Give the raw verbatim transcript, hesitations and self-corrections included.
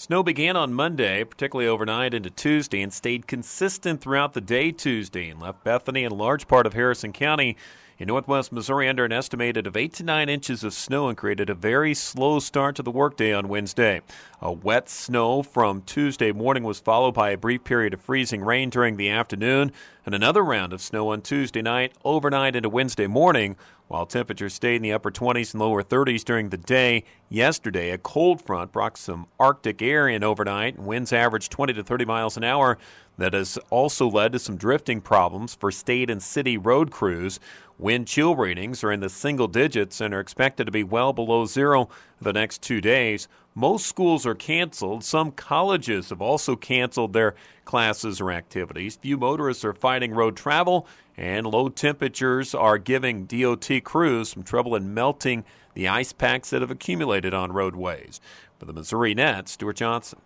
Snow began on Monday, particularly overnight into Tuesday, and stayed consistent throughout the day Tuesday and left Bethany and a large part of Harrison County in northwest Missouri under an estimated of eight to nine inches of snow and created a very slow start to the workday on Wednesday. A wet snow from Tuesday morning was followed by a brief period of freezing rain during the afternoon and another round of snow on Tuesday night, overnight into Wednesday morning, while temperatures stayed in the upper twenties and lower thirties during the day. Yesterday, a cold front brought some Arctic air in overnight, and winds averaged twenty to thirty miles an hour. That has also led to some drifting problems for state and city road crews. Wind chill ratings are in the single digits and are expected to be well below zero the next two days. Most schools are canceled. Some colleges have also canceled their classes or activities. Few motorists are fighting road travel, and low temperatures are giving D O T crews some trouble in melting the ice packs that have accumulated on roadways. For the Missouri Net, Stuart Johnson.